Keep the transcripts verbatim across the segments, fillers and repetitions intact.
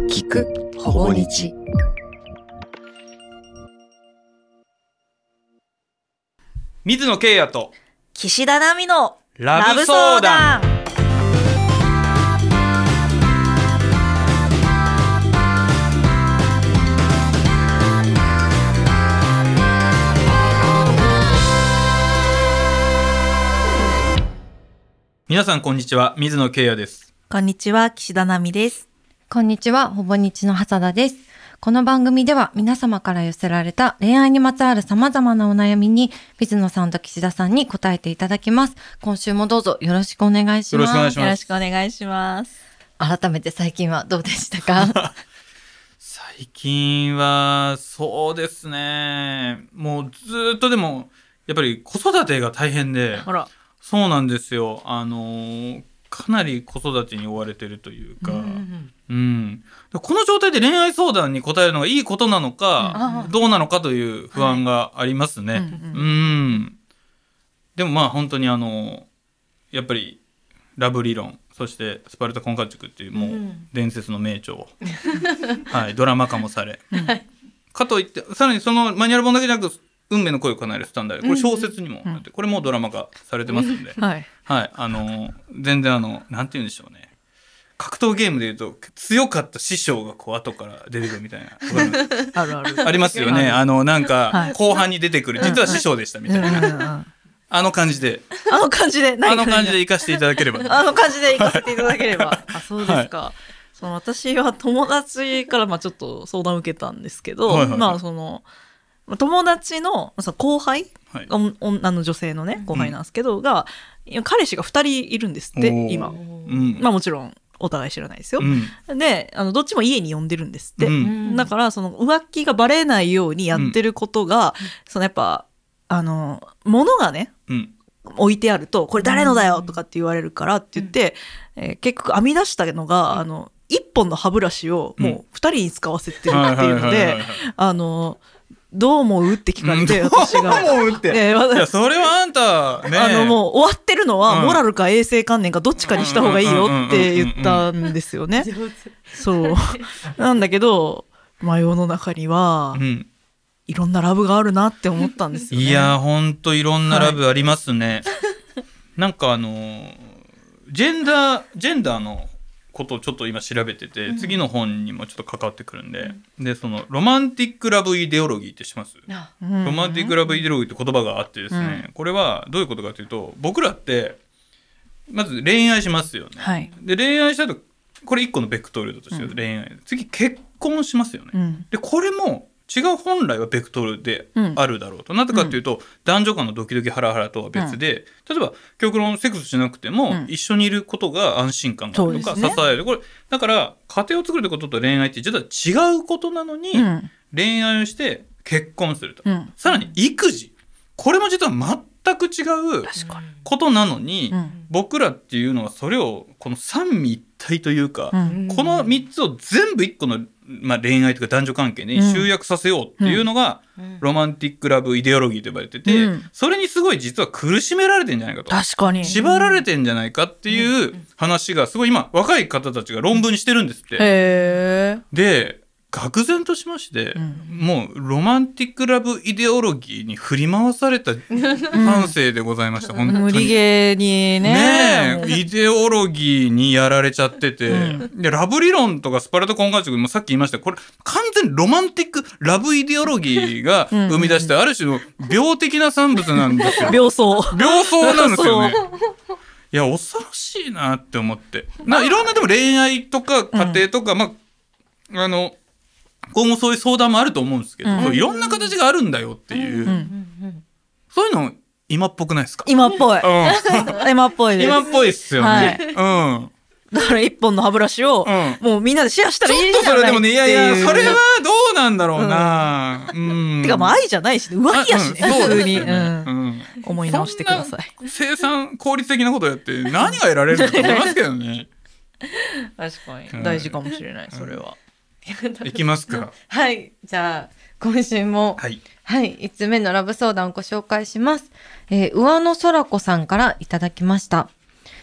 聞くほぼ日。 水野圭也と岸田奈美のラブ相談。皆さんこんにちは、水野圭也です。 こんにちは、岸田奈美です。 こんにちは、ほぼ日の長田です。この番組では皆様から寄せられた恋愛にまつわる様々なお悩みに水野さんと岸田さんに答えていただきます。今週もどうぞよろしくお願いします。 よろしくお願いします。 よろしくお願いします。 改めて最近はどうでしたか？ 最近はそうですね、もうずっとでもやっぱり子育てが大変で、 あら、 そうなんですよ。あのーかなり子育てに追われてるというか、うんうん、この状態で恋愛相談に答えるのがいいことなのか、うん、どうなのかという不安がありますね、はい、うんうんうん、でもまあ本当にあのやっぱりラブ理論、そしてスパルタ婚活塾っていうもう伝説の名著を、うんはい、ドラマ化もされ、はい、かといってさらにそのマニュアル本だけじゃなく運命の声を叶えるスタンダード、これ小説にもなって、これもドラマ化されてますんで、うん、はいはい、あの全然あのなんて言うんでしょうね、格闘ゲームでいうと強かった師匠がこう後から出てくるみたいなあるあるありますよね。あのなんか後半に出てくる、実は師匠でしたみたいな、あの感じであの感じであの感じで生かしていただければあの感じで生かせていただければあ、そうですか、はい、その私は友達からまあちょっと相談を受けたんですけど、はいはいはい、まあその友達 の, その後輩、はい、女の女性のね後輩なんですけど、うん、が彼氏がふたりいるんですって今、うん、まあもちろんお互い知らないですよ、うん、であのどっちも家に呼んでるんですって、うん、だからその浮気がバレないようにやってることが、うん、そのやっぱあの物がね、うん、置いてあるとこれ誰のだよとかって言われるからって言って、うんえー、結局編み出したのが、うん、あのいっぽんの歯ブラシをもうふたりに使わせてるっていうので、あのどう思うって聞かれて、私がどう思うって、えー、いやそれはあんたね、 あのもう終わってるのは、うん、モラルか衛生観念かどっちかにした方がいいよって言ったんですよね。そうなんだけど、まあ、世の中には、うん、いろんなラブがあるなって思ったんですよね。 いやほんといろんなラブありますね、はい、なんかあのジェンダージェンダーのことをちょっと今調べてて、うん、次の本にもちょっと関わってくるんで、うん、でそのロマンティックラブイデオロギーって知ってます？うん、ロマンティックラブイデオロギーって言葉があってですね、うん、これはどういうことかというと、僕らってまず恋愛しますよね、はい、で恋愛したとこれいっこのベクトルだとして、うん、恋愛次結婚しますよね、うん、でこれも違う本来はベクトルであるだろうと、うん、なぜかというと、うん、男女間のドキドキハラハラとは別で、うん、例えば極論セックスしなくても、うん、一緒にいることが安心感があるとか、ね、支える、これだから家庭を作ることと恋愛って実は違うことなのに、うん、恋愛をして結婚すると、うん、さらに育児、これも実は全く違うことなのに、うん、僕らっていうのはそれをこの三位一体というか、うん、このみっつを全部いっこのまあ、恋愛とか男女関係に集約させようっていうのが、うん、ロマンティックラブイデオロギーと呼ばれてて、うん、それにすごい実は苦しめられてんじゃないかと、 確かに縛られてんじゃないかっていう話がすごい今若い方たちが論文にしてるんですって、 へー。 で愕然としまして、うん、もうロマンティックラブイデオロギーに振り回された半生でございました、うん、本当に無理ゲーに ね, ねイデオロギーにやられちゃってて、うん、でラブ理論とかスパルタ婚活塾もさっき言いました、これ完全にロマンティックラブイデオロギーが生み出したある種の病的な産物なんですよ。 病巣病巣なんですよね。いや恐ろしいなって思って、ないろんなでも恋愛とか家庭とか、うん、まああの今後そういう相談もあると思うんですけど、うん、いろんな形があるんだよっていう、うん、そういうの今っぽくないですか？ 今っぽい、うん、今っぽいです。 今っぽいっすよね、はい、うん、 だから一本の歯ブラシを、うん、もうみんなでシェアしたらいいじゃないっていう。ちょっとそれでもね、 いやいやそれはどうなんだろうな、うんうん、 てかもう愛じゃないし、ね、浮気やしね、うん、普通に、うんうん、思い直してください。 生産効率的なことやって何が得られるのと思いますけどね確かに大事かもしれない、それは。 いきますか。 はい、じゃあ今週も、はい、はい、いつつめのラブ相談をご紹介します。えー、上野空子さんからいただきました。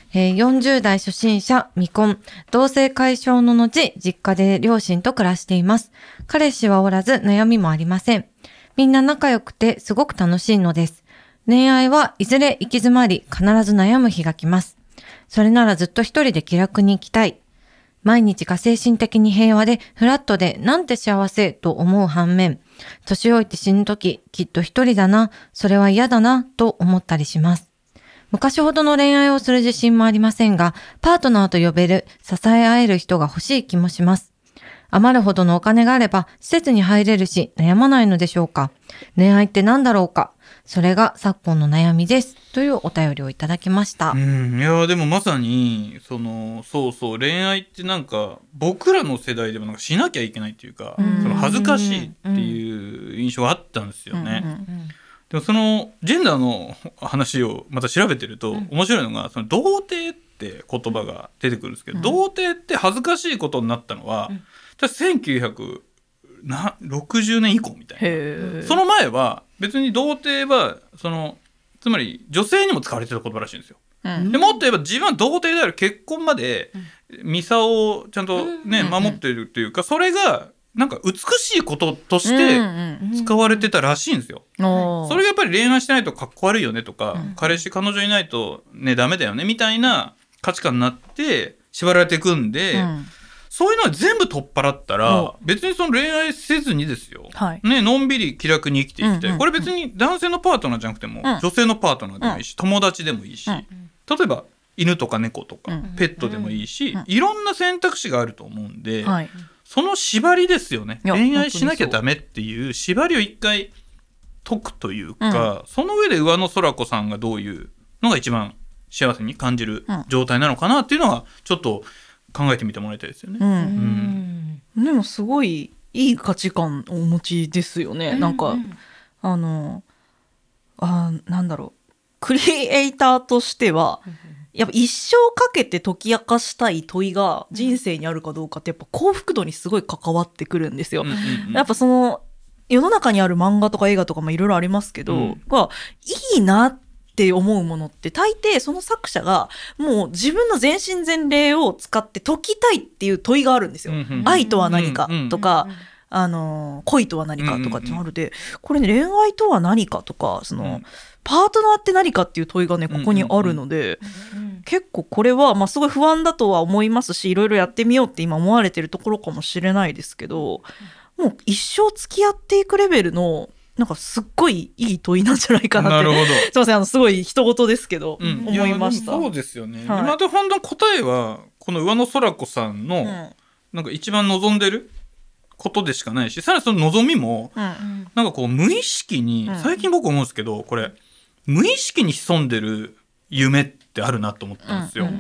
えー、よんじゅう代初心者未婚、同性解消の後、実家で両親と暮らしています。彼氏はおらず悩みもありません。みんな仲良くてすごく楽しいのです。恋愛はいずれ行き詰まり、必ず悩む日が来ます。それならずっと一人で気楽に生きたい。毎日が精神的に平和でフラットでなんて幸せと思う反面、年老いて死ぬとききっと一人だな、それは嫌だなと思ったりします。昔ほどの恋愛をする自信もありませんが、パートナーと呼べる支え合える人が欲しい気もします。余るほどのお金があれば施設に入れるし悩まないのでしょうか。恋愛って何だろうか。それが昨今の悩みですというお便りをいただきました。 うん、いやでもまさにそのそうそう恋愛ってなんか僕らの世代でもなんかしなきゃいけないっていうか、その恥ずかしいっていう印象があったんですよね。うんうんうん、でもそのジェンダーの話をまた調べてると面白いのが、その童貞って言葉が出てくるんですけど、うん、童貞って恥ずかしいことになったのは、うん、せんきゅうひゃくろくじゅうねん以降みたいな。その前は別に童貞はそのつまり女性にも使われてた言葉らしいんですよ。うん、でもっと言えば自分は童貞である、結婚までミサをちゃんとね、うん、守っているというか、それがなんか美しいこととして使われてたらしいんですよ。うんうんうん、それがやっぱり恋愛してないとかっこ悪いよねとか、うん、彼氏彼女いないとねダメだよねみたいな価値観になって縛られていくんで、うん、そういうのは全部取っ払ったら別にその恋愛せずにですよ、はいね、のんびり気楽に生きていきたい、うんうん、これ別に男性のパートナーじゃなくても、うん、女性のパートナーでもいいし、うん、友達でもいいし、うん、例えば犬とか猫とか、うん、ペットでもいいし、うん、いろんな選択肢があると思うんで、はい、その縛りですよね。恋愛しなきゃダメっていう縛りを一回解くというか、うん、その上で上野空子さんがどういうのが一番幸せに感じる状態なのかなっていうのはちょっと考えてみてもらいたいですよね。うんうん、でもすごいいい価値観をお持ちですよね。うん、なんかあのあなんだろうクリエイターとしては、うん、やっぱ一生かけて解き明かしたい問いが人生にあるかどうかってやっぱ幸福度にすごい関わってくるんですよ。うんうんうん、やっぱその世の中にある漫画とか映画とかもいろいろありますけど、うん、がいいなって思うものって大抵その作者がもう自分の全身全霊を使って解きたいっていう問いがあるんですよ。うんうん、愛とは何かとか、うんうん、あの恋とは何かとかってあるで、これね恋愛とは何かとかその、うん、パートナーって何かっていう問いがねここにあるので、うんうんうん、結構これは、まあ、すごい不安だとは思いますしいろいろやってみようって今思われてるところかもしれないですけど、もう一生付き合っていくレベルのなんかすっごいいい問いなんじゃないかなって。なるほど。すいません、あのすごい人事ですけど、うん、思いました。 そうですよね。はい、今で本当の答えはこの上野空子さんの、うん、なんか一番望んでることでしかないし、さらにその望みも、うん、なんかこう無意識に、うん、最近僕思うんですけど、これ無意識に潜んでる夢ってあるなと思ったんですよ。うんうん、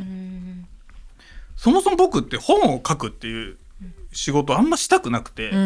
そもそも僕って本を書くっていう仕事あんましたくなくて、うん、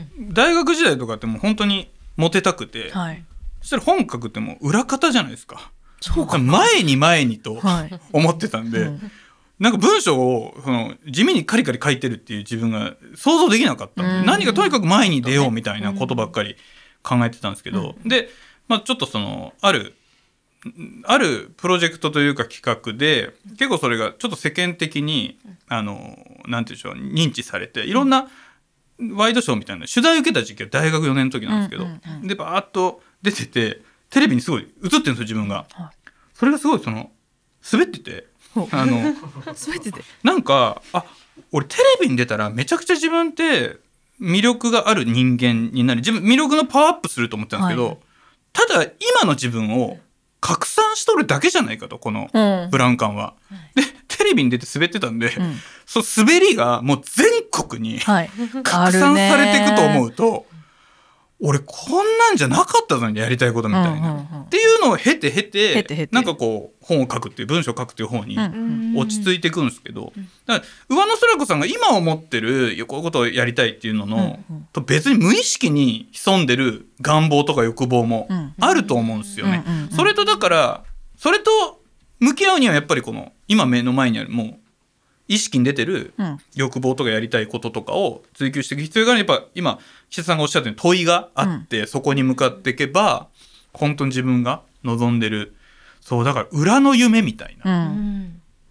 大学時代とかってもう本当にモテたくて、はい、そしたら本書くってもう裏方じゃないですか。そうか前に前にと思ってたんで、はいうん、なんか文章をその地味にカリカリ書いてるっていう自分が想像できなかったんで、うん、何かとにかく前に出ようみたいなことばっかり考えてたんですけど、うん、で、まあ、ちょっとそのあるあるプロジェクトというか企画で結構それがちょっと世間的にあのなんていうんでしょう認知されていろんなワイドショーみたいな取材受けた時期は大学よねんの時なんですけど、うんうんうん、でバーッと出ててテレビにすごい映ってるんですよ自分が、はい、それがすごいその滑っててあの滑っててなんかあ俺テレビに出たらめちゃくちゃ自分って魅力がある人間になり自分魅力のパワーアップすると思ってたんですけど、はい、ただ今の自分を拡散しとるだけじゃないかとこのブラウン管は、うん、でテレビに出て滑ってたんで、うん、その滑りがもう全国に拡散されていくと思うと、はい、俺こんなんじゃなかったのにやりたいことみたいな、うんうんうん、っていうのを経て経て、経て経てなんかこう本を書くっていう文章を書くっていう方に落ち着いていくんですけど、うんうん、だから上野空子さんが今思ってるこういうことをやりたいっていうのの、うんうん、と別に無意識に潜んでる願望とか欲望もあると思うんですよね、うんうんうん、それとだからそれと向き合うにはやっぱりこの今目の前にあるもう意識に出てる欲望とかやりたいこととかを追求していく必要がある。やっぱ今岸田さんがおっしゃったように問いがあって、うん、そこに向かっていけば本当に自分が望んでるそうだから裏の夢みたいな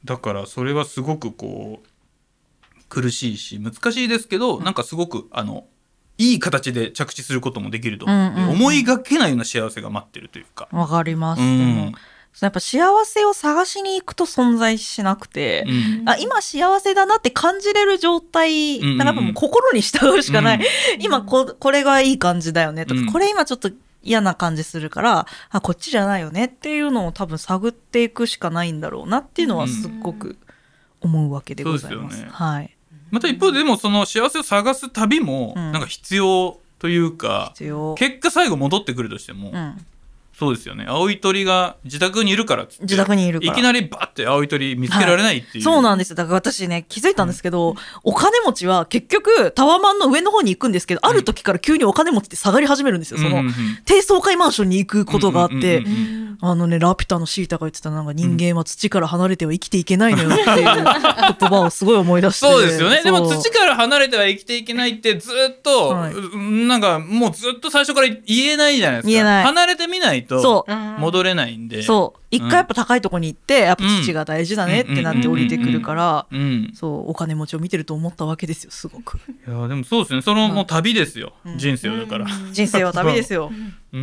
だからそれはすごくこう苦しいし難しいですけど、なんかすごくあのいい形で着地することもできると思うんで、うんうんうん、思いがけないような幸せが待ってるというか。 わかります、 うん、 でもやっぱ幸せを探しに行くと存在しなくて、うん、あ今幸せだなって感じれる状態、うんうんうん、なんかもう心に従うしかない、うん、今 こ, これがいい感じだよねとか、うん、これ今ちょっと嫌な感じするからあこっちじゃないよねっていうのを多分探っていくしかないんだろうなっていうのはすっごく思うわけでございます、うん、そうですよね、はい、 また一方ででもその幸せを探す旅もなんか必要というか、 必要結果最後戻ってくるとしても、うん、そうですよね。青い鳥が自宅にいるからっつって自宅にいるからいきなりバッて青い鳥見つけられないっていう、はい、 そうなんですよ。だから私ね気づいたんですけど、うん、お金持ちは結局タワマンの上の方に行くんですけど、うん、ある時から急にお金持ちって下がり始めるんですよ。その、うんうんうん、低層階マンションに行くことがあって、うんうんうんうん、あのねラピュタのシータが言ってたなんか人間は土から離れては生きていけないのよっていう言葉をすごい思い出してそうですよね。でも土から離れては生きていけないってずっと、はい、なんかもうずっと最初から言えないじゃないですか。 言えない。 離れてみないとそう戻れないんで、 そう一回やっぱ高いとこに行って、うん、やっぱ土が大事だねってなって降りてくるから、そうお金持ちを見てると思ったわけですよすごく。 いやでもそうですね。そのもう旅ですよ、うん、人生はだから、 うん、人生は旅ですよ、 うん、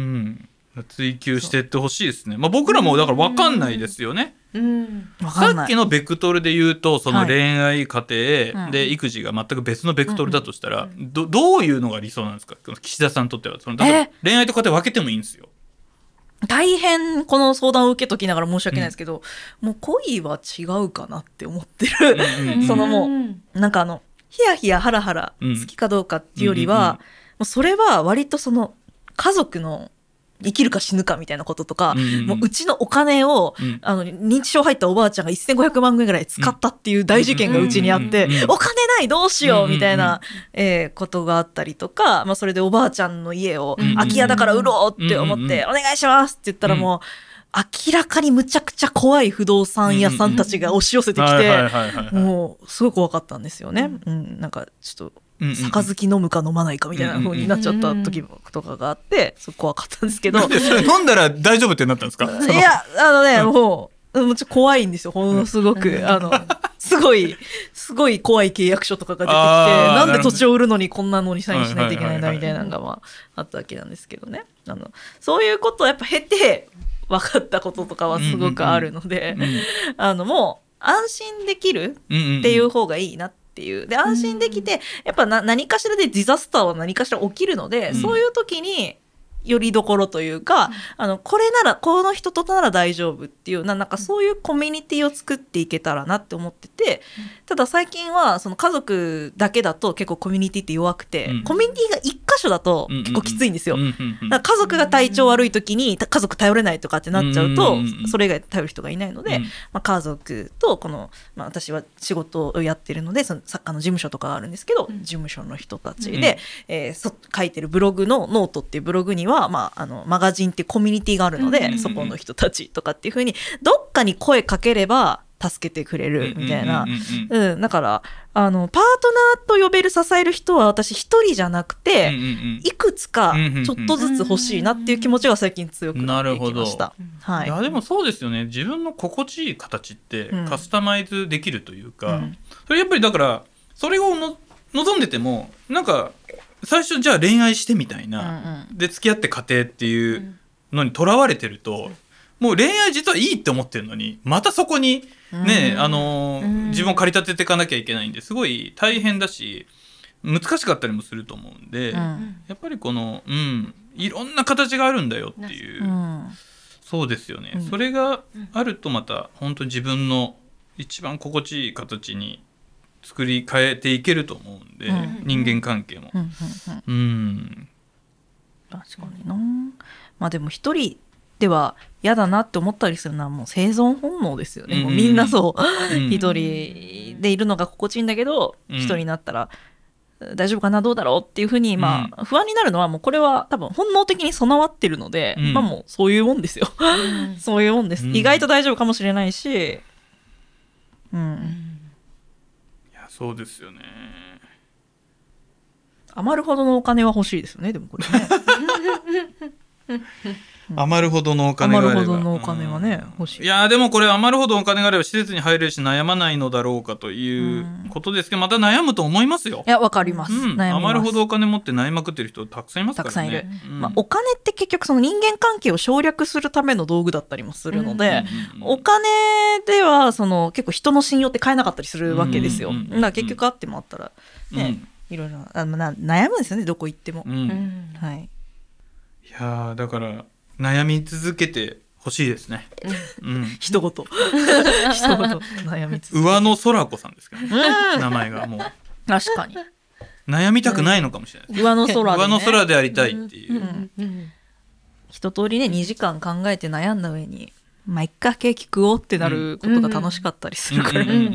追求していってほしいですね。まあ、僕らもだから分かんないですよね、 うん、 さっきのベクトルで言うとその恋愛家庭で育児が全く別のベクトルだとしたら、うん、ど, どういうのが理想なんですか岸田さんにとっては。その例えば恋愛と家庭分けてもいいんですよ。 大変この相談を受けときながら申し訳ないですけど、うん、もう恋は違うかなって思ってる、うんうんうん、そのもうなんかあのヒヤヒヤハラハラ好きかどうかっていうよりは、うんうんうん、もうそれは割とその家族の生きるか死ぬかみたいなこととか、うんうん、もううちのお金を、うん、あの認知症入ったおばあちゃんがせんごひゃくまんえんぐらい使ったっていう大事件がうちにあって、うんうんうん、お金ないどうしようみたいな、うんうんえー、ことがあったりとか、まあ、それでおばあちゃんの家を空き家だから売ろうって思って、うんうん、お願いしますって言ったらもう、うん明らかにむちゃくちゃ怖い不動産屋さんたちが押し寄せてきてもうすごい怖かったんですよね、うん、なんかちょっと杯飲むか飲まないかみたいな風になっちゃった時とかがあってすごい怖かったんですけどなんでそれ飲んだら大丈夫ってなったんですか。 いやあのねもうもうちょっと怖いんですよほんのすごくあのすごいすごい怖い契約書とかが出てきてなんで土地を売るのにこんなのにサインしないといけないんだみたいなのがまああったわけなんですけどね。あのそういうことをやっぱ経て分かったこととかはすごくあるので、うんうんうん、あのもう安心できるっていう方がいいなっていうで安心できてやっぱな何かしらでディザスターは何かしら起きるので、うん、そういう時によりどころというか、うん、あのこれならこの人となら大丈夫っていうな、なんかそういうコミュニティを作っていけたらなって思ってて、うん、ただ最近はその家族だけだと結構コミュニティって弱くて、うん、コミュニティが一箇所だと結構きついんですよ、うんうんうん、だから家族が体調悪い時に家族頼れないとかってなっちゃうと、うんうんうん、それ以外頼る人がいないので、うんまあ、家族とこの、まあ、私は仕事をやってるのでその作家の事務所とかがあるんですけど、うん、事務所の人たちで、うんえー、そ書いてるブログのノートっていうブログにはまあ、あのマガジンっていうコミュニティがあるので、うんうんうん、そこの人たちとかっていう風にどっかに声かければ助けてくれるみたいな、うんうんうんうん、だからあのパートナーと呼べる支える人は私一人じゃなくて、うんうんうん、いくつかちょっとずつ欲しいなっていう気持ちが最近強くなってきました、はい、 いやでもそうですよね。自分の心地いい形ってカスタマイズできるというか、うん、それやっぱりだからそれをの望んでてもなんか最初じゃあ恋愛してみたいな、うんうん、で付き合って家庭っていうのにとらわれてると、うん、もう恋愛実はいいって思ってるのにまたそこにね、うん、あの、うん、自分を駆り立てていかなきゃいけないんですごい大変だし難しかったりもすると思うんで、うん、やっぱりこの、うん、いろんな形があるんだよっていう、うん、そうですよね、うん、それがあるとまた本当に自分の一番心地いい形に作り変えていけると思うんで、うん、人間関係も、うんうんうん、 確かにな。まあでも一人では嫌だなって思ったりするのはもう生存本能ですよね、うん、もうみんなそう、うん、一人でいるのが心地いいんだけど一、うん、人になったら大丈夫かなどうだろうっていうふうに、まあ、不安になるのはもうこれは多分本能的に備わってるので、うん、まあもうそういうもんですよそういうもんです、うん、意外と大丈夫かもしれないしうんそうですよね。 余るほどのお金は欲しいですよねでもこれね余るほどのお金があれば余るほどのお金はね、欲しい。 いやでもこれ余るほどお金があれば施設に入れるし悩まないのだろうかということですけど、また悩むと思いますよ。 いやわかります、 うん、 悩みます。 余るほどお金持って悩みまくってる人たくさんいますからね。 たくさんいる、 うんまあ、お金って結局その人間関係を省略するための道具だったりもするので、うんうんうん、お金ではその結構人の信用って買えなかったりするわけですよ、うんうんうん、だから結局あってもあったらね、うん、いろいろあのな悩むんですよね、どこ行っても、うんはい、 いやだから悩み続けて欲しいですね。うん、 一言一言悩み続けて上野空子さんですけど、ね、名前がもう確かに悩みたくないのかもしれないです、 上の空で、ね、 上の空でありたいっていう、うんうんうん、 一通りねにじかん考えて悩んだ上にまあ一回ケーキ食おうってなることが楽しかったりするからね。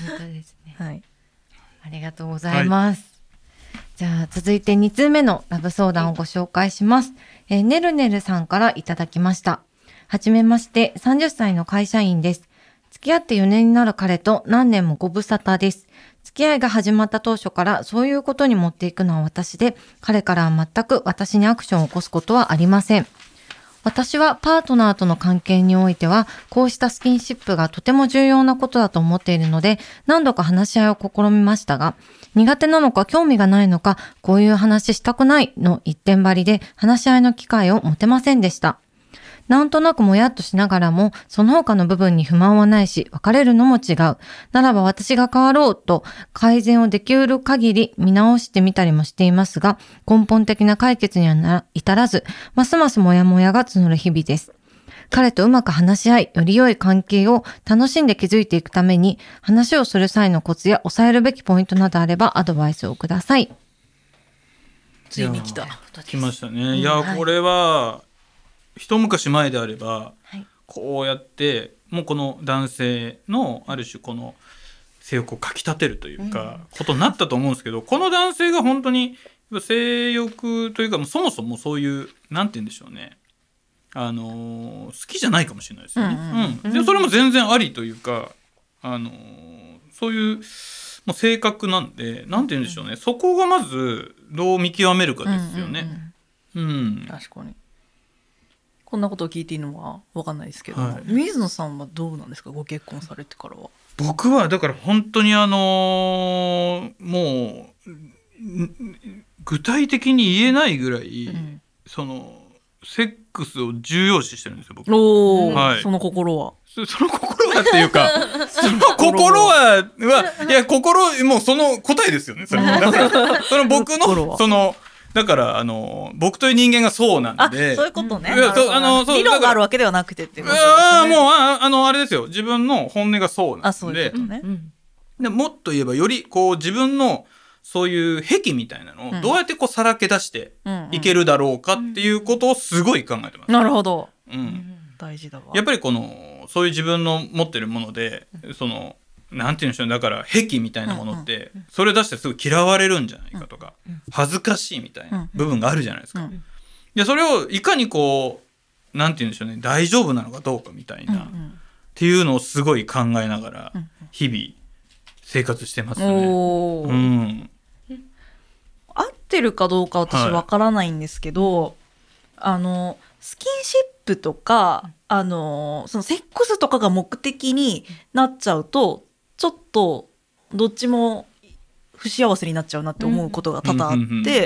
ありがとうございます、はい、じゃあ続いてに通目のラブ相談をご紹介します。えー、ねるねるさんからいただきました。はじめまして、さんじゅっさいの会社員です。付き合ってよねんになる彼と何年もご無沙汰です。付き合いが始まった当初からそういうことに持っていくのは私で、彼からは全く私にアクションを起こすことはありません。私はパートナーとの関係においては、こうしたスキンシップがとても重要なことだと思っているので、何度か話し合いを試みましたが、苦手なのか興味がないのか、こういう話したくないの一点張りで話し合いの機会を持てませんでした。なんとなくもやっとしながらも、その他の部分に不満はないし、別れるのも違う。ならば私が変わろうと、改善をできうる限り見直してみたりもしていますが、根本的な解決にはな至らず、ますますモヤモヤが募る日々です。彼とうまく話し合い、より良い関係を楽しんで築いていくために、話をする際のコツや抑えるべきポイントなどあればアドバイスをください。 ついに来た。 来ましたね。うん、いや、はい、これは、一昔前であれば、はい、こうやってもうこの男性のある種この性欲をかき立てるというか、うん、ことになったと思うんですけど、この男性が本当に性欲というかそもそもそういうなんて言うんでしょうね、あのー、好きじゃないかもしれないですよね、うんうん、でそれも全然ありというか、あのー、そういうもう性格なんでなんて言うんでしょうね、そこがまずどう見極めるかですよね、うんうんうん、 確かにこんなことを聞いていいのは分かんないですけど、 はい、 水野さんはどうなんですか、ご結婚されてからは。 僕はだから本当にあのー、もう具体的に言えないぐらい、うん、そのセックスを重要視してるんですよ僕。 おー、はい、その心はそ, その心はっていうかその心ははいや心もうその答えですよねそれだからその僕のそのだからあの僕という人間がそうなんで、 あそういうことね、 うん、そうあのそう理論があるわけではなくてっていうことですね。 あもう あ, あのあれですよ、自分の本音がそうなんで、 あそういうことね、うん、 でもっと言えばよりこう自分のそういう癖みたいなのをどうやってこうさらけ出していけるだろうかっていうことをすごい考えてます、 うんうん、なるほど、 うん、 大事だわ。 やっぱりこのそういう自分の持ってるものでそのなんていうんでしょう、だから癖みたいなものってそれ出してすごい嫌われるんじゃないかとか恥ずかしいみたいな部分があるじゃないですか。でそれをいかにこうなんていうんでしょうね、大丈夫なのかどうかみたいなっていうのをすごい考えながら日々生活してますね。お、うん、 合ってるかどうか私わからないんですけど、はい、あのスキンシップとかあのそのセックスとかが目的になっちゃうとちょっとどっちも不幸せになっちゃうなって思うことが多々あって、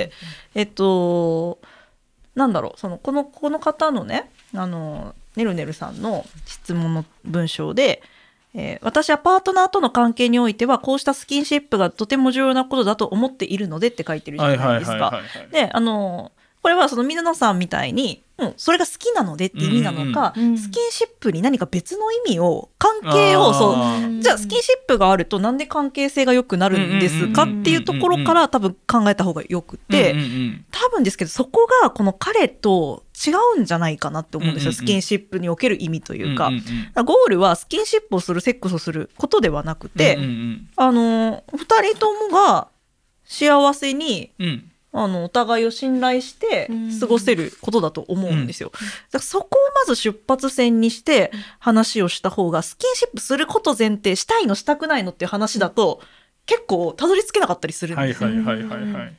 えっとなんだろう、そのこのこの方のね、あのねるねるさんの質問の文章で、えー、私はパートナーとの関係においてはこうしたスキンシップがとても重要なことだと思っているのでって書いてるじゃないですか。で、あのこれはその水野さんみたいに、うん、それが好きなのでって意味なのか、うんうん、スキンシップに何か別の意味を関係をそうじゃあスキンシップがあるとなんで関係性が良くなるんですかっていうところから多分考えた方がよくて、うんうんうん、多分ですけどそこがこの彼と違うんじゃないかなって思うんですよ、うんうんうん、スキンシップにおける意味というか、うんうんうん、ゴールはスキンシップをするセックスをすることではなくて、うんうんうん、あのふたりともが幸せに、うんあのお互いを信頼して過ごせることだと思うんですよ、うん、だからそこをまず出発点にして話をした方が、スキンシップすること前提、したいのしたくないのっていう話だと結構たどり着けなかったりするんですよ。はいはいはいはいはい。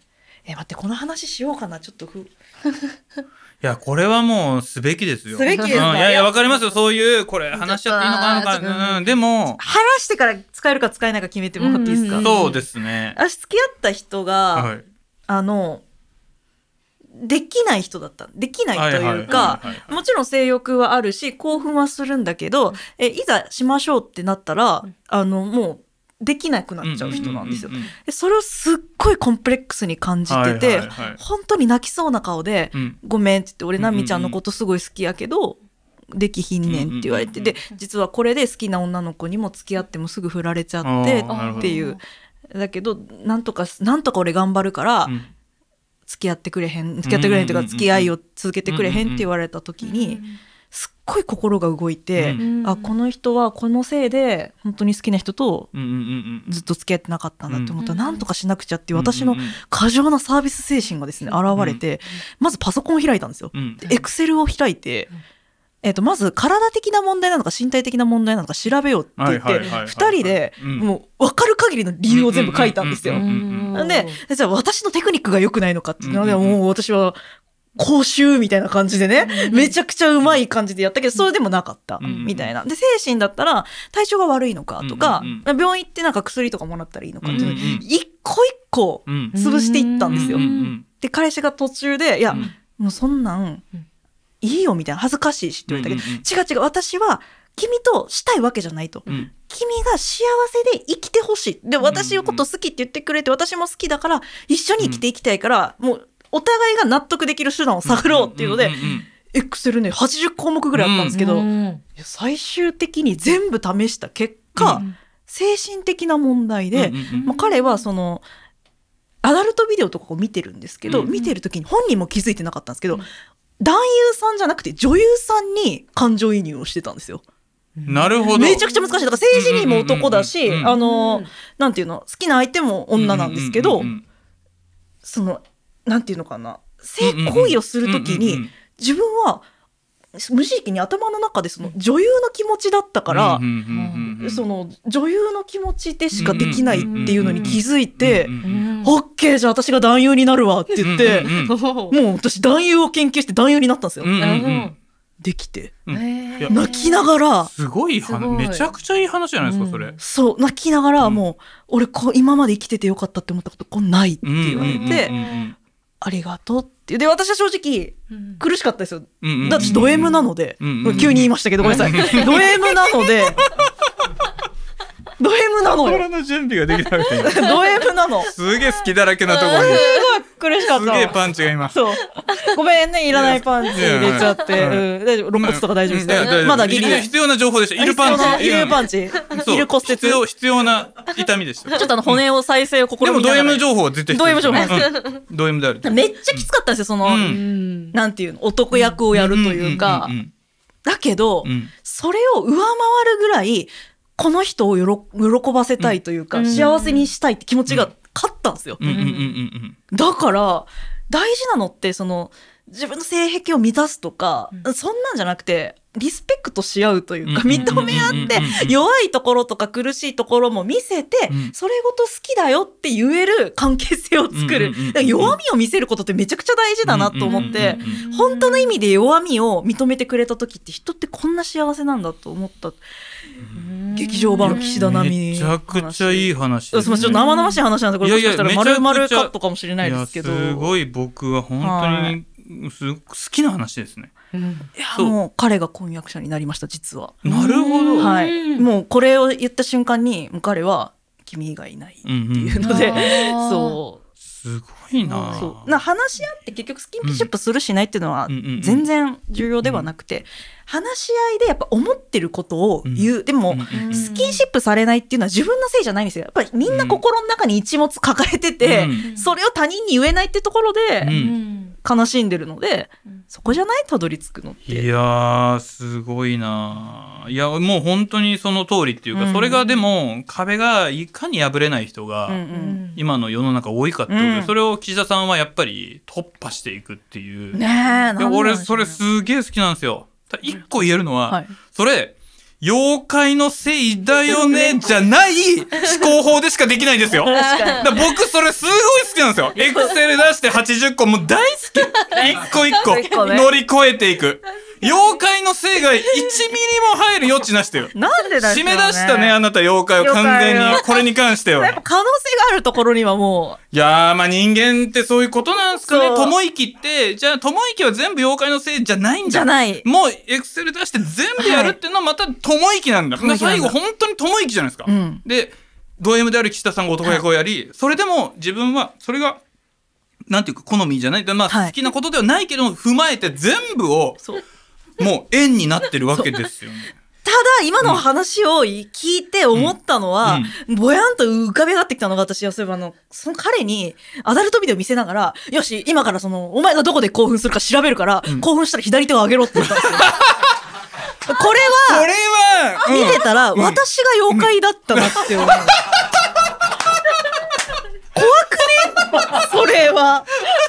え待ってこの話しようかなちょっとふいやこれはもうすべきですよ。 すべきですか、 うん、いやいやわかりますよそういうこれ話しちゃっていいのかな、うん、でも話してから使えるか使えないか決めてもらっていいですか、 うんそうですね。 私付き合った人が、 はい、 あのできない人だったできないというかもちろん性欲はあるし興奮はするんだけど、えいざしましょうってなったら、うん、あのもうできなくなっちゃう人なんですよ。でそれをすっごいコンプレックスに感じてて、はいはいはい、本当に泣きそうな顔で、うん、ごめんって言って俺ナミちゃんのことすごい好きやけど、うん、できひんねんって言われて、で実はこれで好きな女の子にも付き合ってもすぐ振られちゃってっていうだけどなんとかなんとか俺頑張るから、うん、付き合ってくれへん付き合ってくれへんというか付き合いを続けてくれへんって言われた時にすっごい心が動いて、うん、あこの人はこのせいで本当に好きな人とずっと付き合ってなかったんだって思ったら、うん、なんとかしなくちゃっていう私の過剰なサービス精神がですね現れて、まずパソコンを開いたんですよ。エクセルを開いて、えー、とまず体的な問題なのか身体的な問題なのか調べようって言ってふたりでもう分かる限りの理由を全部書いたんですよ。でじゃあ私のテクニックが良くないのかっていうのでもう私は講習みたいな感じでね、うん、めちゃくちゃうまい感じでやったけどそれでもなかった、うん、みたいな。で精神だったら体調が悪いのかとか、うんうん、病院行ってなんか薬とかもらったらいいのかっていうのを一個一個潰していったんですよ、うんうん、で彼氏が途中でいや、うん、もうそんなんいいよみたいな恥ずかしいしって言われたけど、うんうんうん、違う違う私は君としたいわけじゃないと、うん、君が幸せで生きてほしいで私のこと好きって言ってくれて私も好きだから一緒に生きていきたいから、うん、もうお互いが納得できる手段を探ろうっていうので、エクセルねはちじゅっこうもくぐらいあったんですけど、うん、最終的に全部試した結果、うん、精神的な問題で、うんまあ、彼はそのアダルトビデオとかを見てるんですけど、うん、見てる時に本人も気づいてなかったんですけど、うん、男優さんじゃなくて女優さんに感情移入をしてたんですよ。 なるほど。 めちゃくちゃ難しい。だから政治にも男だし、あのなんていうの好きな相手も女なんですけど、そのなんていうのかな性行為をするときに自分は無意識に頭の中でその女優の気持ちだったからその女優の気持ちでしかできないっていうのに気づいてオッケーじゃあ私が男優になるわって言ってもう私男優を研究して男優になったんですよ。できて、うん、泣きながらすごいめちゃくちゃいい話じゃないですか、うん、それ。 そう泣きながらもう、うん、俺こう今まで生きててよかったって思ったことこうないって言われて、うんうんうんうん、ありがとうってで私は正直苦しかったですよ、うん、だって私ド M なので、うんうん、急に言いましたけどごめんなさいド M なのでド M なのよ。 心の準備ができなくてド M なの。 すげえ好きだらけなところにすごい苦しかった。 すげえパンチがいます。 そうごめんねいらないパンチ入れちゃって、うん、大丈夫肋骨とか大丈夫ですか、うん、まだギリ必要な情報でした。いるパンチいるパンチいる骨折必要必要な痛みでした。 ちょっとあの骨を再生を試みながら。 でもド M 情報は絶対必要ド M 情報、 うん、ド M である。 めっちゃきつかったんですよその、うん、なんていうの男役をやるというか、うんうんうんうん、だけど、うん、それを上回るぐらいこの人をよろ喜ばせたいというか、うん、幸せにしたいって気持ちが勝ったんですよ、うんうんうんうん、だから大事なのってその自分の性癖を満たすとか、うん、そんなんじゃなくてリスペクトし合うというか、うん、認め合って弱いところとか苦しいところも見せて、うん、それごと好きだよって言える関係性を作る、うんうんうん、弱みを見せることってめちゃくちゃ大事だなと思って、うんうんうん、本当の意味で弱みを認めてくれた時って人ってこんな幸せなんだと思った。劇場版岸田奈美めちゃくちゃいい話です、 ね、ちょっと生々しい話なんでこれもしかしたら丸々カットかもしれないですけど、 すごい僕は本当にす好きな話ですね、 うん、いやもう彼が婚約者になりました実は。 なるほど、 はい、もうこれを言った瞬間にもう彼は君以外いないっていうので、うんうん、そうすごいな。 そうな話し合って結局スキンシップするしないっていうのは全然重要ではなくて、うんうんうん、話し合いでやっぱ思ってることを言う、うん、でも、うんうん、スキンシップされないっていうのは自分のせいじゃないんですよ。やっぱりみんな心の中に一物抱えてて、うん、それを他人に言えないってところで、うん、悲しんでるので、うん、そこじゃないたどり着くのって。 いやーすごいな。いやもう本当にその通りっていうか、うん、それがでも壁がいかに破れない人が今の世の中多いかってことで、うん、それを岸田さんはやっぱり突破していくっていう、 ねえ、 俺それすげえ好きなんですよ。一個言えるのは、はい、それ妖怪のせいだよねじゃない思考法でしかできないんですよ。だから僕それすごい好きなんですよ。エクセル出してはちじゅっこもう大好き。一個一個乗り越えていく。妖怪のせいがいちミリも入る余地なしだよ。 なんでだよ、ね、 締め出したねあなた妖怪を完全にこれに関しては。 やっぱ可能性があるところにはもう。いやーまあ人間ってそういうことなんですかね。友生ってじゃあ友生は全部妖怪のせいじゃないんだ。 じゃない。 もうエクセル出して全部やるっていうのはまた友生なんだ。はい、最後本当に友生じゃないですか。うん、でド M である岸田さんが男役をやり、はい、それでも自分はそれがなんていうか好みじゃない、まあ、好きなことではないけど踏まえて全部をもう縁になってるわけですよね。 ただ今の話を聞いて思ったのは、うんうん、ぼやんと浮かび上がってきたのが、私はそういえばあのその彼にアダルトビデオ見せながら、よし今からそのお前がどこで興奮するか調べるから、うん、興奮したら左手を上げろって言ったんですよ。これはこれは、 うん、見てたら、うん、私が妖怪だったなって思う、うん、怖くねそれは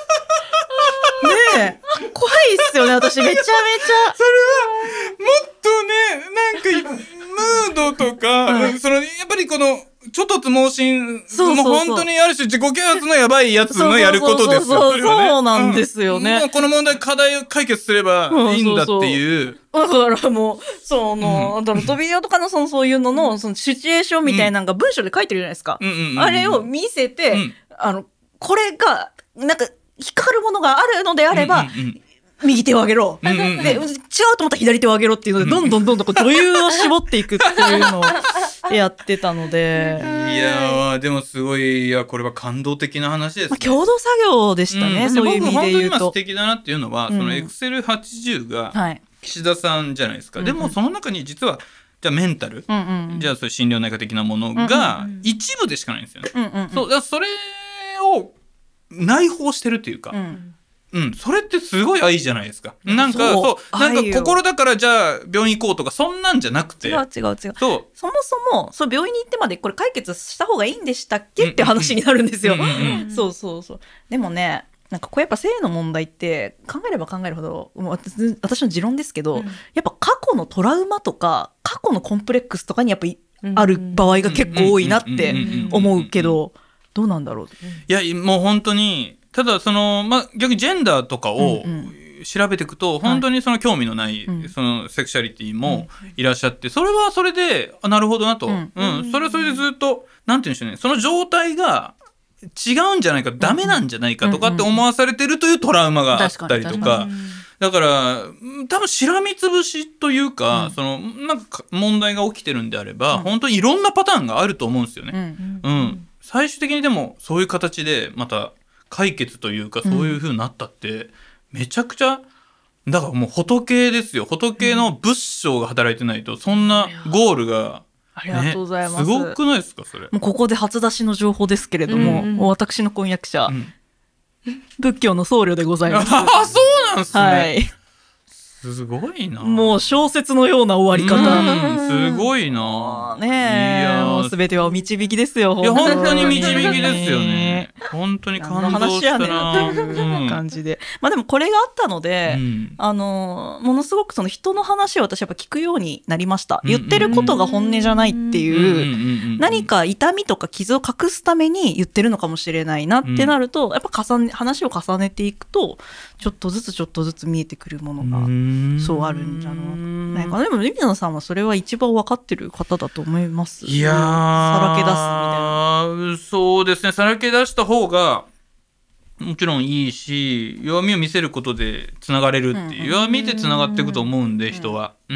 ねえ怖いっすよね。私めちゃめちゃそれはもっとねなんかムードとか、うん、そのやっぱりこのちょっとつ盲信、そうそうそう、もう本当にある種自己啓発のやばいやつのやることですよ。 そうそうそうそう、そうなんですよね、 うん、もうこの問題課題を解決すればいいんだっていう。 だからもうその、うん、アダルトビデオとかのそのそういうののそのシチュエーションみたいなのが文章で書いてるじゃないですか、うんうんうん、あれを見せて、うん、あのこれがなんか引っかかるものがあるのであれば、うんうんうん、右手を上げろ、うんうんうん、で違うと思ったら左手を上げろっていうので、どんどんどんどんこう女優を絞っていくっていうのをやってたのでいやーでもすごい、いやこれは感動的な話ですね、 まあ、共同作業でしたね、うん、そういう意味で言うと。僕本当に今素敵だなっていうのは、うん、そのエクセルはちじゅうが岸田さんじゃないですか、はい、でもその中に実はじゃあメンタル、うんうん、じゃあそういう心療内科的なものが一部でしかないんですよね、うんうんうん、そうだからそれを内包してるっていうか、うんうん、それってすごい愛じゃないですか。なんかそう、なんか心だからじゃあ病院行こうとかそんなんじゃなくて、 違う違う違う。そうそもそもそう病院に行ってまでこれ解決した方がいいんでしたっけって話になるんですよ。そうそうそう。でもね、なんかこうやっぱ性の問題って考えれば考えるほど、もう私、私の持論ですけど、うん、やっぱ過去のトラウマとか過去のコンプレックスとかにやっぱある場合が結構多いなって思うけど、どうなんだろう。 いやもう本当に。ただその、まあ、逆にジェンダーとかを調べていくと、うんうん、本当にその興味のない、はい、そのセクシャリティもいらっしゃって、それはそれであなるほどなと、うんうん、それはそれでずっとなんて言うんでしょうね、その状態が違うんじゃないか、ダメなんじゃないかとかって思わされてるというトラウマがあったりとか、だから多分しらみつぶしというか、うん、そのなんか問題が起きてるんであれば、うん、本当にいろんなパターンがあると思うんですよね、うんうん、最終的にでもそういう形でまた解決というかそういう風になったってめちゃくちゃ、だからもう仏ですよ。仏の仏性が働いてないとそんなゴールが、ね、 ありがとうございます。 すごくないですかそれ。 もうここで初出しの情報ですけれども、うんうん、私の婚約者、うん、仏教の僧侶でございます。 ああそうなんですね、 はい、 すごいな。 もう小説のような終わり方。 すごいな。 ねえ、いやもう全ては導きですよ。 いや本当に導きですよね。本当に感動したなっていう感じで。まあでもこれがあったので、うん、あのものすごくその人の話を私やっぱ聞くようになりました。言ってることが本音じゃないっていう、何か痛みとか傷を隠すために言ってるのかもしれないなってなると、やっぱ重ね話を重ねていくとちょっとずつちょっとずつ見えてくるものが。そうあるんじゃないかな。でも海野さんはそれは一番分かってる方だと思います。 いやーさらけ出すみたいな。 そうですね、さらけ出した方がもちろんいいし、弱みを見せることでつながれるっていう、うん、弱みでつながっていくと思うんで、うん、人は、うん、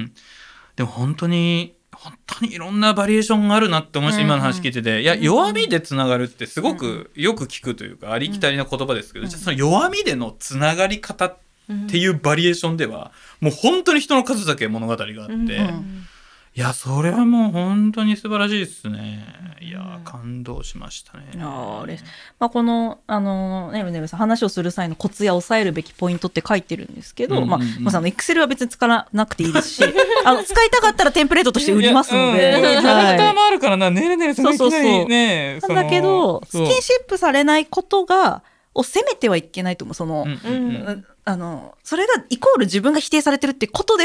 でも本当に本当にいろんなバリエーションがあるなって思いました、うん、今の話聞いてて。いや弱みでつながるってすごくよく聞くというか、ありきたりな言葉ですけど、うん、じゃあその弱みでのつながり方ってっていうバリエーションではもう本当に人の数だけ物語があって、うんうん、いやそれはもう本当に素晴らしいですね。いや感動しましたね。 あれ、まあ、このあのねねさん話をする際のコツや抑えるべきポイントって書いてるんですけど、うんうんうん、まあまあ、あのエクセルは別に使わなくていいですしあの使いたかったらテンプレートとして売りますので、 キャラクターもあるからな、ねるねるさんがいきなりね、 なんだけどスキンシップされないことがを責めてはいけないと思う。その、うんうんうん、あのそれがイコール自分が否定されてるってことでは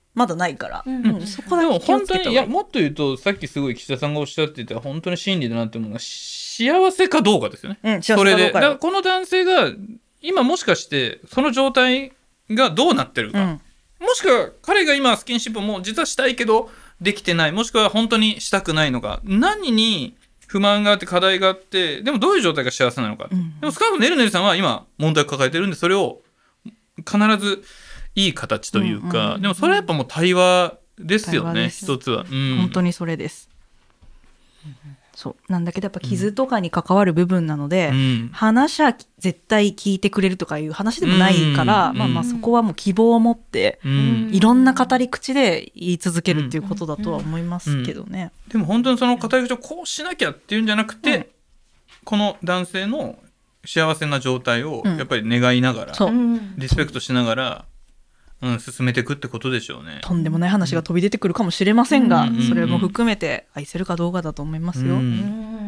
まだないから、 うんうん、そこだでもけ気を本当つけた方がいい。 にいやもっと言うとさっきすごい岸田さんがおっしゃっていた本当に真理だなって思うのが幸せかどうかですよね。 うん、幸せかそれでどうかよだからこの男性が今もしかしてその状態がどうなってるか、 うんもしくは彼が今スキンシップをもう実はしたいけどできてない、もしくは本当にしたくないのか、何に不満があって課題があって、でもどういう状態が幸せなのか、 うん、 でも少なくともねるねるさんは今問題を抱えてるんで、それを必ずいい形というか、 うんうんうん、 でもそれはやっぱもう対話ですよね、 対話です一つは、うん、 本当にそれです、うん、そうなんだけどやっぱ傷とかに関わる部分なので、 うん、 話は絶対聞いてくれるとかいう話でもないから、 うん、 まあまあそこはもう希望を持って、 うん、 いろんな語り口で言い続けるっていうことだとは思いますけどね、 うん、でも本当にその語り口をこうしなきゃっていうんじゃなくて、うん、この男性の幸せな状態をやっぱり願いながら、うん、リスペクトしながら、うん、進めていくってことでしょうね。 とんでもない話が飛び出てくるかもしれませんが、 うん、 それも含めて愛せるかどうかだと思いますよ、 うん、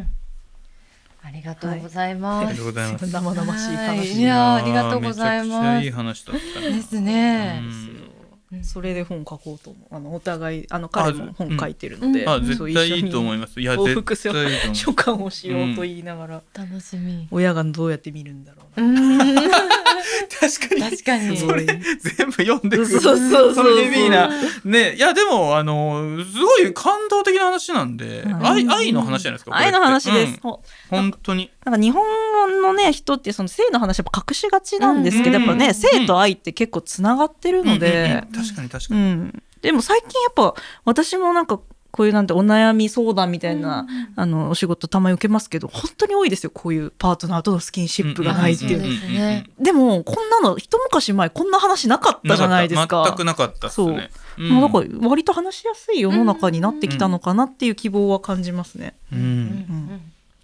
ありがとうございます、はい、 ありがとうございます。 生々しい話、 はい、いやありがとうございます。 めちゃくちゃいい話だったですね、 うん、それで本書こうと思う。あのお互いあの彼も本書いてるので、 あ、うん、あ絶対いいと思います。いや報復絶対いいと思います。 書簡をしようと言いながら、 うん、楽しみ。 親がどうやって見るんだろうな。 うん確かに確かにそれ全部読んでくる。 そうそうそうそうヘビーなね。いやでもあのすごい感動的な話なんで、うん、愛愛の話じゃないですか。 愛の話です。 うん、本当に。 なんか日本のね人ってその性の話やっぱ隠しがちなんですけど、うん、やっぱね性と愛って結構つながってるので、 うんうんうん、確かに確かに。うん、 でも最近やっぱ私もなんかこういうなんてお悩み相談みたいな、うん、あのお仕事たまに受けますけど本当に多いですよ。こういうパートナーとのスキンシップがないっていう、 うんうんうんね、 でもこんなの一昔前こんな話なかったじゃないですか。 全くなかったっすね。 そう、うん、もうだから割と話しやすい世の中になってきたのかなっていう希望は感じますね。 うんうんうん、 うん、 いや面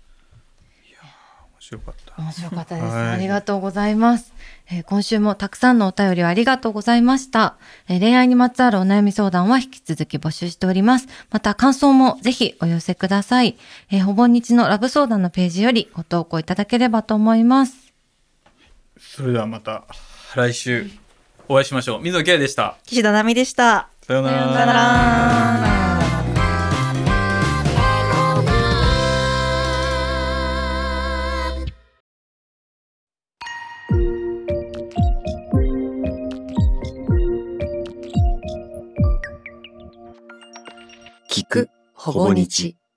白かった。 面白かったです、はい、ありがとうございます、えー、今週もたくさんのお便りをありがとうございました、えー、恋愛にまつわるお悩み相談は引き続き募集しております。また感想もぜひお寄せください、えー、ほぼ日のラブ相談のページよりご投稿いただければと思います。 それではまた来週お会いしましょう。水野圭でした。 岸田奈美でした。 さようなら。 さようなら。 聞くほぼ日。